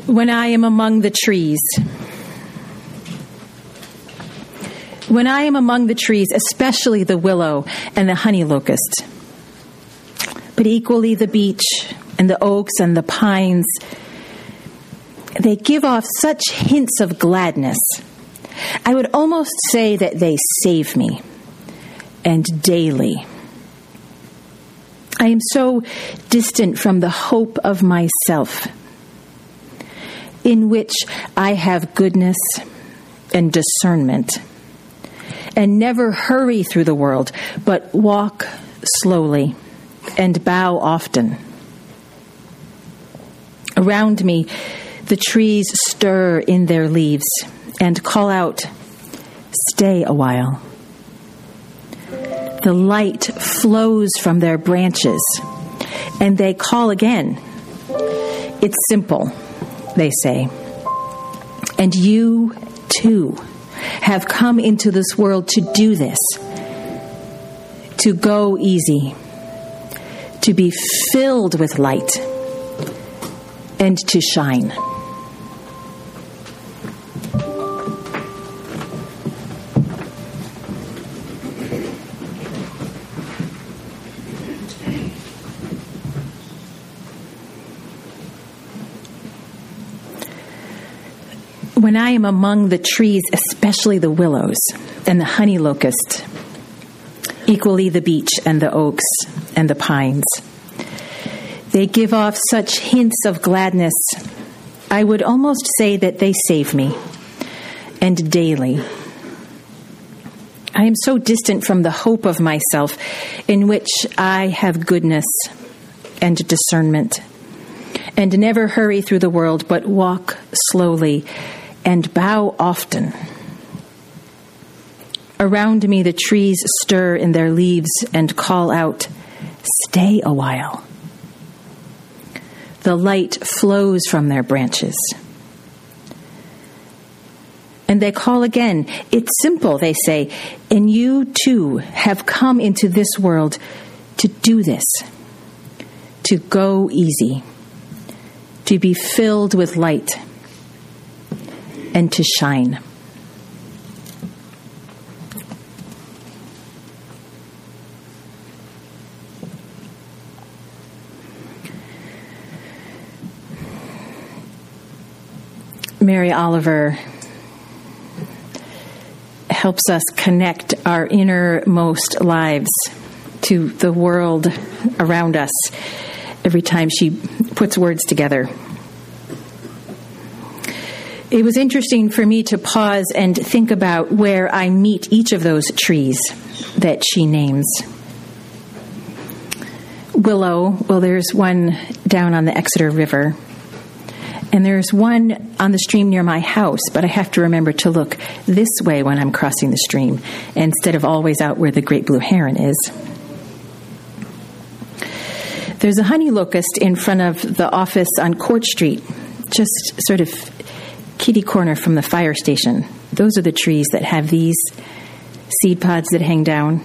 When I am among the trees. When I am among the trees, especially the willow and the honey locust, but equally the beech and the oaks and the pines, they give off such hints of gladness. I would almost say that they save me, and daily. I am so distant from the hope of myself, in which I have goodness and discernment, and never hurry through the world, but walk slowly and bow often. Around me, the trees stir in their leaves and call out, "Stay a while." The light flows from their branches, and they call again. "It's simple," they say. And you, too, have come into this world to do this, to go easy, to be filled with light, and to shine. When I am among the trees, especially the willows and the honey locust, equally the beech and the oaks and the pines, they give off such hints of gladness. I would almost say that they save me, and daily. I am so distant from the hope of myself, in which I have goodness and discernment, and never hurry through the world, but walk slowly and bow often. Around me the trees stir in their leaves and call out, "Stay a while." The light flows from their branches. And they call again. "It's simple," they say, "and you too have come into this world to do this, to go easy, to be filled with light, and to shine." Mary Oliver helps us connect our innermost lives to the world around us every time she puts words together. It was interesting for me to pause and think about where I meet each of those trees that she names. Willow, well, there's one down on the Exeter River. And there's one on the stream near my house, but I have to remember to look this way when I'm crossing the stream, instead of always out where the great blue heron is. There's a honey locust in front of the office on Court Street, just sort of kitty corner from the fire station. Those are the trees that have these seed pods that hang down.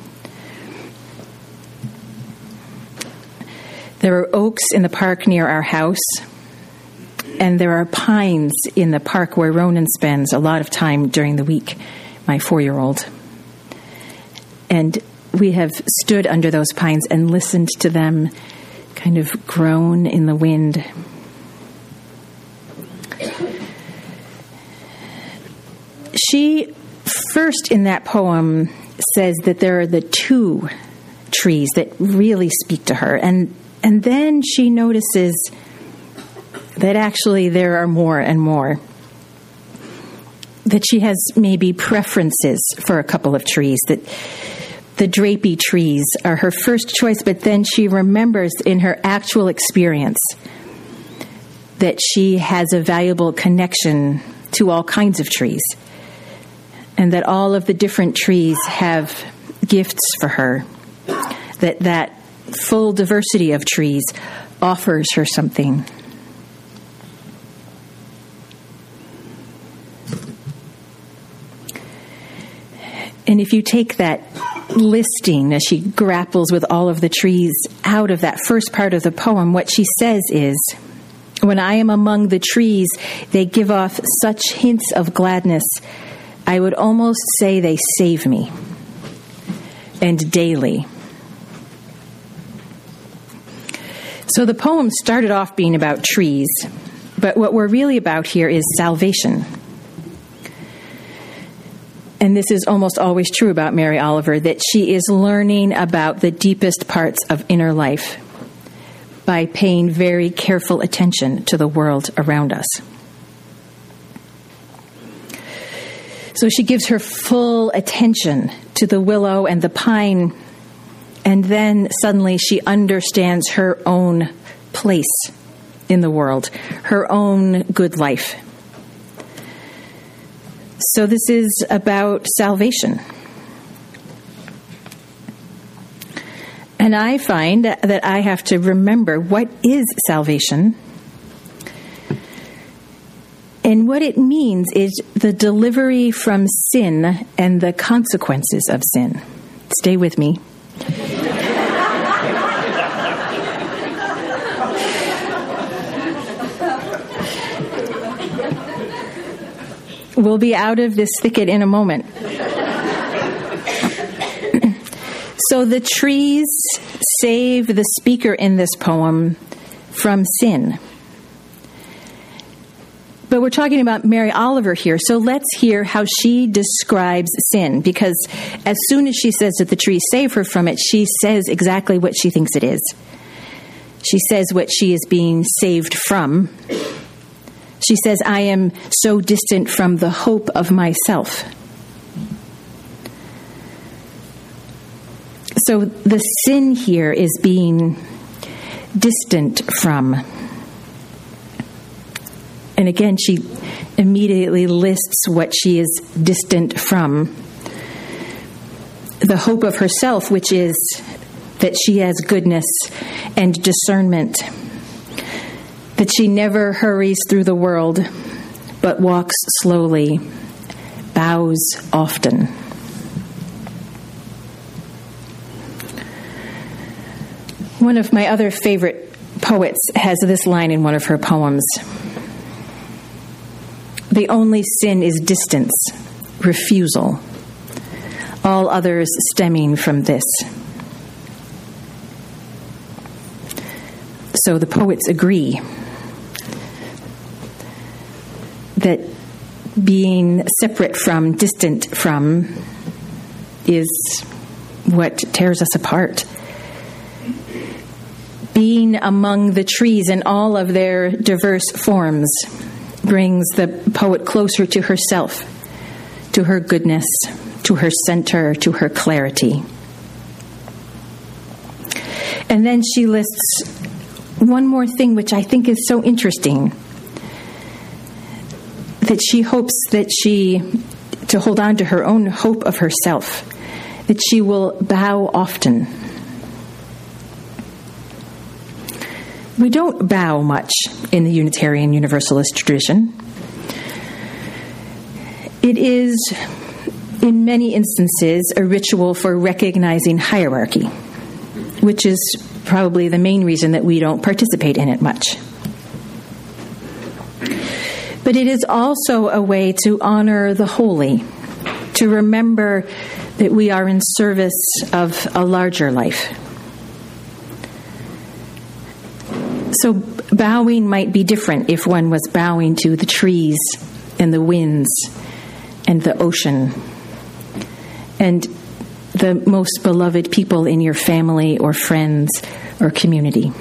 There are oaks in the park near our house, and there are pines in the park where Ronan spends a lot of time during the week, my 4-year-old. And we have stood under those pines and listened to them kind of groan in the wind. She first in that poem says that there are the 2 trees that really speak to her. And then she notices that actually there are more and more. That she has maybe preferences for a couple of trees, that the drapey trees are her first choice, but then she remembers in her actual experience that she has a valuable connection to all kinds of trees, and that all of the different trees have gifts for her, that full diversity of trees offers her something. And if you take that listing as she grapples with all of the trees out of that first part of the poem, what she says is, When I am among the trees, they give off such hints of gladness. I would almost say they save me. And daily. So the poem started off being about trees, but what we're really about here is salvation. And this is almost always true about Mary Oliver, that she is learning about the deepest parts of inner life by paying very careful attention to the world around us. So she gives her full attention to the willow and the pine, and then suddenly she understands her own place in the world, her own good life. So this is about salvation. And I find that I have to remember what is salvation. And what it means is the delivery from sin and the consequences of sin. Stay with me. We'll be out of this thicket in a moment. So the trees save the speaker in this poem from sin. But we're talking about Mary Oliver here, so let's hear how she describes sin, because as soon as she says that the trees save her from it, she says exactly what she thinks it is. She says what she is being saved from. She says, I am so distant from the hope of myself. So the sin here is being distant from. And again, she immediately lists what she is distant from. The hope of herself, which is that she has goodness and discernment, that she never hurries through the world, but walks slowly, bows often. One of my other favorite poets has this line in one of her poems. The only sin is distance, refusal, all others stemming from this. So the poets agree that being separate from, distant from, is what tears us apart. Being among the trees in all of their diverse forms brings the poet closer to herself, to her goodness, to her center, to her clarity. And then she lists one more thing which I think is so interesting, that she hopes to hold on to her own hope of herself, that she will bow often. We don't bow much in the Unitarian Universalist tradition. It is, in many instances, a ritual for recognizing hierarchy, which is probably the main reason that we don't participate in it much. But it is also a way to honor the holy, to remember that we are in service of a larger life. So bowing might be different if one was bowing to the trees and the winds and the ocean and the most beloved people in your family or friends or community.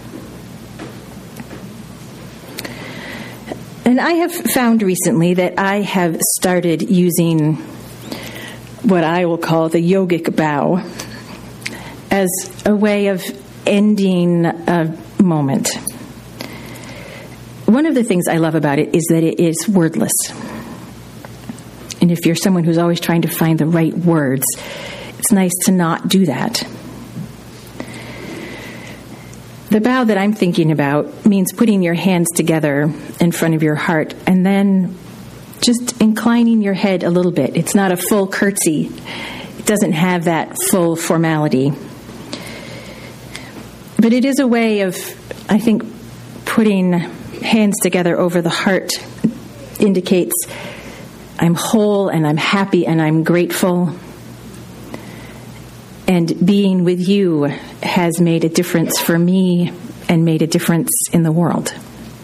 And I have found recently that I have started using what I will call the yogic bow as a way of ending a moment. One of the things I love about it is that it is wordless. And if you're someone who's always trying to find the right words, it's nice to not do that. The bow that I'm thinking about means putting your hands together in front of your heart and then just inclining your head a little bit. It's not a full curtsy. It doesn't have that full formality. But it is a way of, I think, putting hands together over the heart indicates I'm whole and I'm happy and I'm grateful. And being with you has made a difference for me and made a difference in the world.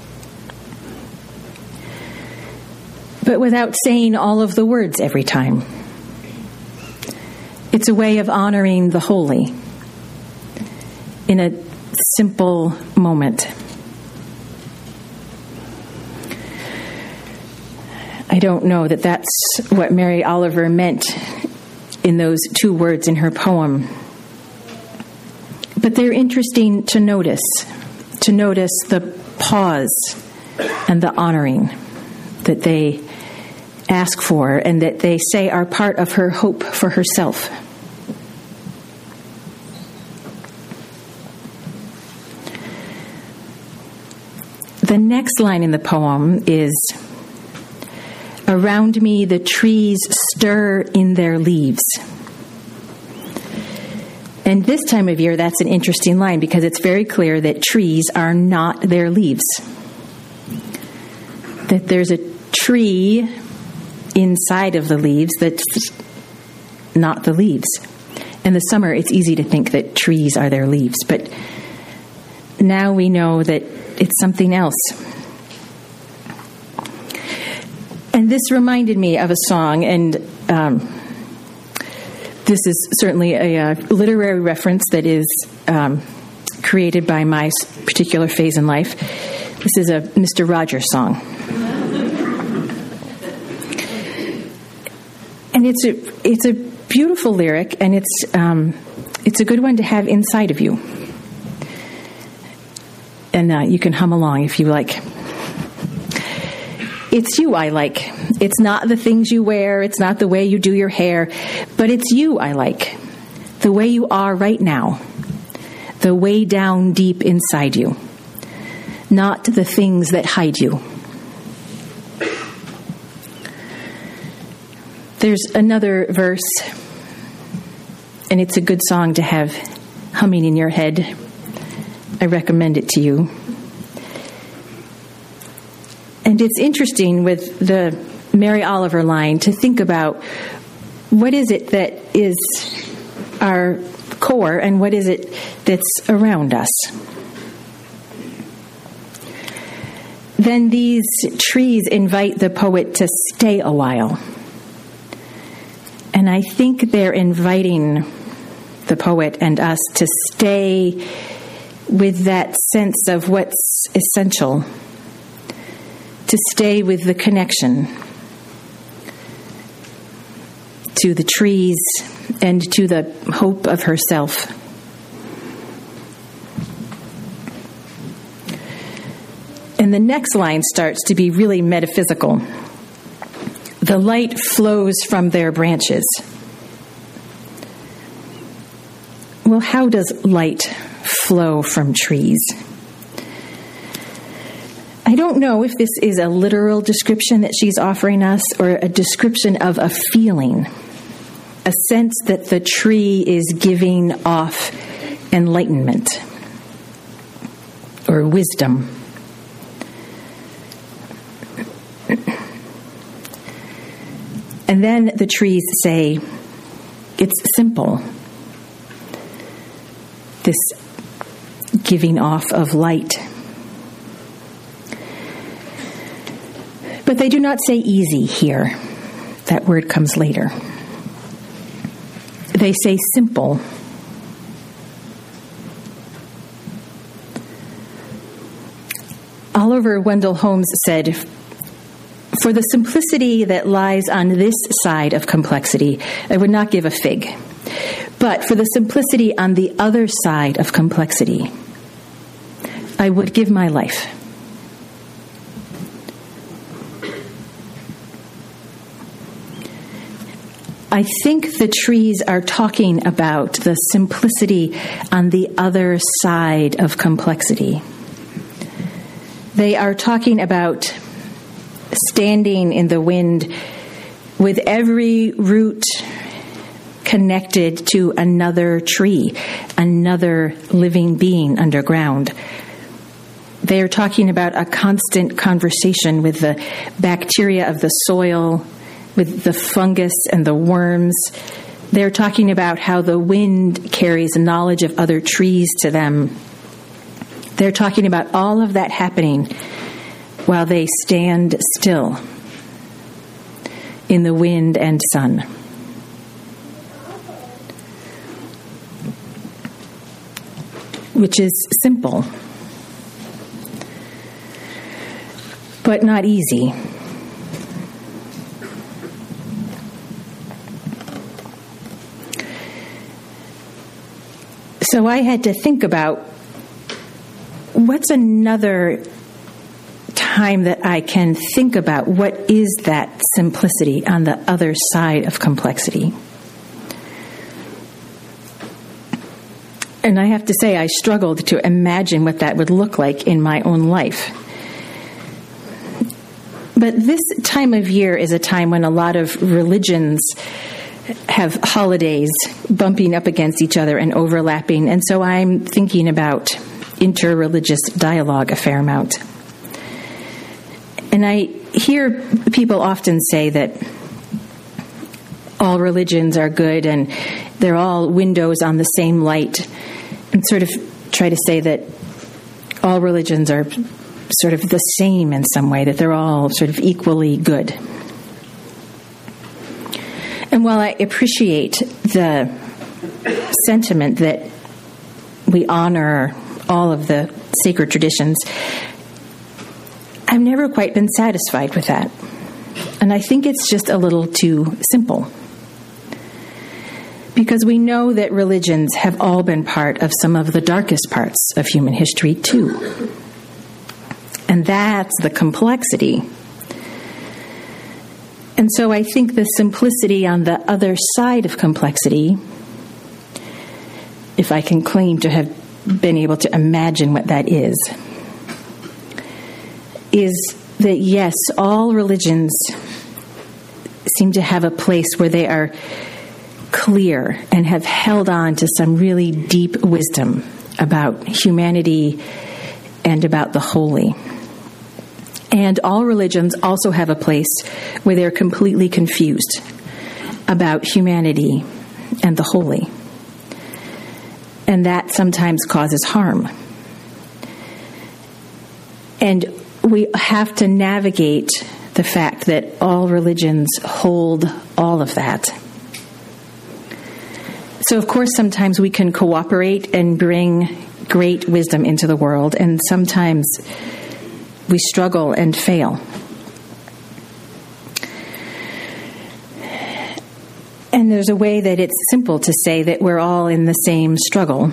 But without saying all of the words every time. It's a way of honoring the holy in a simple moment. I don't know that that's what Mary Oliver meant in those 2 words in her poem. But they're interesting to notice the pause and the honoring that they ask for and that they say are part of her hope for herself. The next line in the poem is, "Around me the trees stir in their leaves." And this time of year, that's an interesting line because it's very clear that trees are not their leaves. That there's a tree inside of the leaves that's not the leaves. In the summer, it's easy to think that trees are their leaves, but now we know that it's something else. And this reminded me of a song, and this is certainly a literary reference that is created by my particular phase in life. This is a Mr. Rogers song. And it's a beautiful lyric, and it's a good one to have inside of you. And you can hum along if you like. It's you I like. It's not the things you wear. It's not the way you do your hair. But it's you I like. The way you are right now. The way down deep inside you. Not the things that hide you. There's another verse, and it's a good song to have humming in your head. I recommend it to you. And it's interesting with the Mary Oliver line to think about what is it that is our core and what is it that's around us. Then these trees invite the poet to stay a while. And I think they're inviting the poet and us to stay with that sense of what's essential, to stay with the connection to the trees and to the hope of herself. And the next line starts to be really metaphysical. The light flows from their branches. Well, how does light flow from trees? I don't know if this is a literal description that she's offering us or a description of a feeling, a sense that the tree is giving off enlightenment or wisdom. And then the trees say, it's simple, this giving off of light. But they do not say easy here. That word comes later. They say simple. Oliver Wendell Holmes said, "For the simplicity that lies on this side of complexity, I would not give a fig. But for the simplicity on the other side of complexity, I would give my life." I think the trees are talking about the simplicity on the other side of complexity. They are talking about standing in the wind with every root connected to another tree, another living being underground. They are talking about a constant conversation with the bacteria of the soil, with the fungus and the worms. They're talking about how the wind carries knowledge of other trees to them. They're talking about all of that happening while they stand still in the wind and sun. Which is simple, but not easy. So I had to think about what's another time that I can think about what is that simplicity on the other side of complexity. And I have to say, I struggled to imagine what that would look like in my own life. But this time of year is a time when a lot of religions have holidays bumping up against each other and overlapping. And so I'm thinking about interreligious dialogue a fair amount. And I hear people often say that all religions are good and they're all windows on the same light, and sort of try to say that all religions are sort of the same in some way, that they're all sort of equally good. And while I appreciate the sentiment that we honor all of the sacred traditions, I've never quite been satisfied with that. And I think it's just a little too simple. Because we know that religions have all been part of some of the darkest parts of human history, too. And that's the complexity. And so I think the simplicity on the other side of complexity, if I can claim to have been able to imagine what that is that yes, all religions seem to have a place where they are clear and have held on to some really deep wisdom about humanity and about the holy. And all religions also have a place where they're completely confused about humanity and the holy. And that sometimes causes harm. And we have to navigate the fact that all religions hold all of that. So, of course, sometimes we can cooperate and bring great wisdom into the world, and sometimes we struggle and fail. And there's a way that it's simple to say that we're all in the same struggle.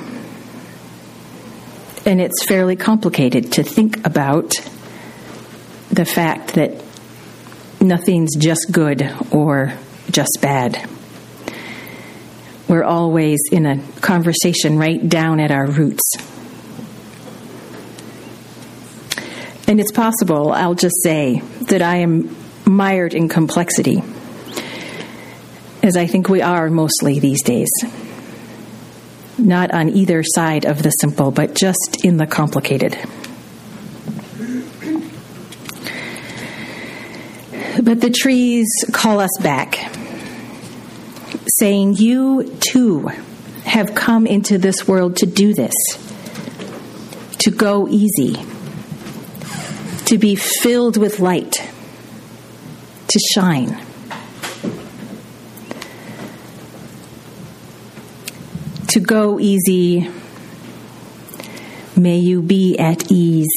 And it's fairly complicated to think about the fact that nothing's just good or just bad. We're always in a conversation right down at our roots. And it's possible, I'll just say, that I am mired in complexity, as I think we are mostly these days. Not on either side of the simple, but just in the complicated. But the trees call us back, saying, you too have come into this world to do this, to go easy, to be filled with light, to shine. To go easy, may you be at ease.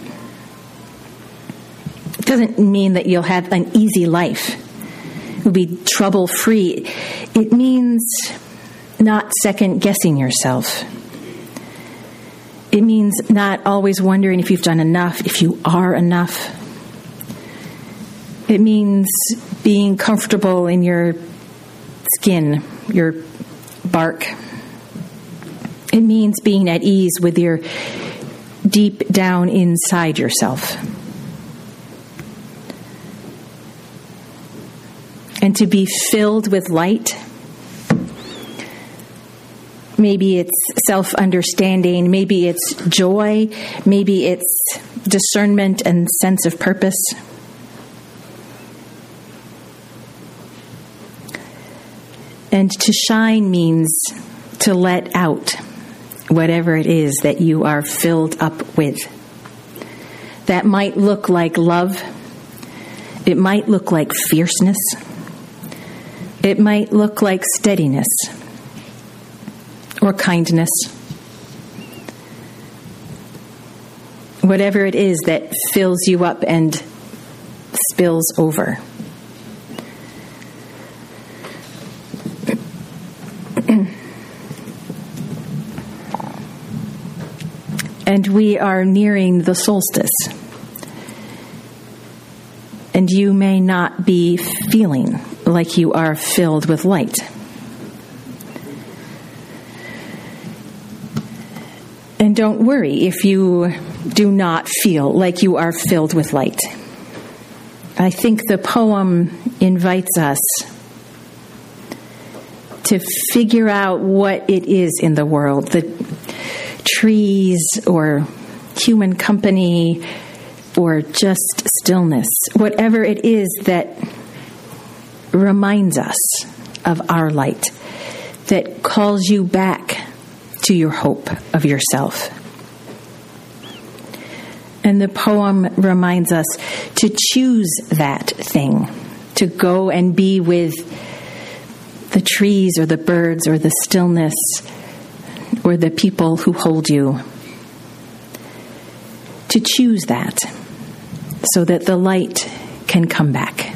It doesn't mean that you'll have an easy life. You'll be trouble-free. It means not second-guessing yourself. It means not always wondering if you've done enough, if you are enough. It means being comfortable in your skin, your bark. It means being at ease with your deep down inside yourself. And to be filled with light Maybe it's self-understanding. Maybe it's joy. Maybe it's discernment and sense of purpose. And to shine means to let out whatever it is that you are filled up with. That might look like love. It might look like fierceness. It might look like steadiness or kindness. Whatever it is that fills you up and spills over. And we are nearing the solstice. And you may not be feeling like you are filled with light. And don't worry if you do not feel like you are filled with light. I think the poem invites us to figure out what it is in the world, the trees or human company or just stillness, whatever it is that reminds us of our light, that calls you back to your hope of yourself. And the poem reminds us to choose that thing, to go and be with the trees or the birds or the stillness or the people who hold you. To choose that so that the light can come back.